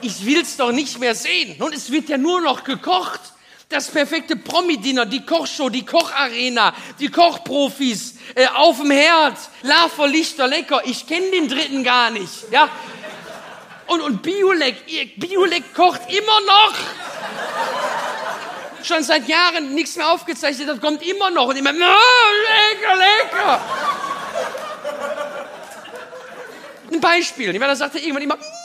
ich will's doch nicht mehr sehen. Und es wird ja nur noch gekocht. Das perfekte Promi-Dinner, die Kochshow, die Kocharena, die Kochprofis, auf dem Herd, Lava, Lichter, lecker. Ich kenne den dritten gar nicht, ja. Und Biolek kocht immer noch. Schon seit Jahren nichts mehr aufgezeichnet, das kommt immer noch. Und immer, lecker. Ein Beispiel, da sagt er irgendwann immer,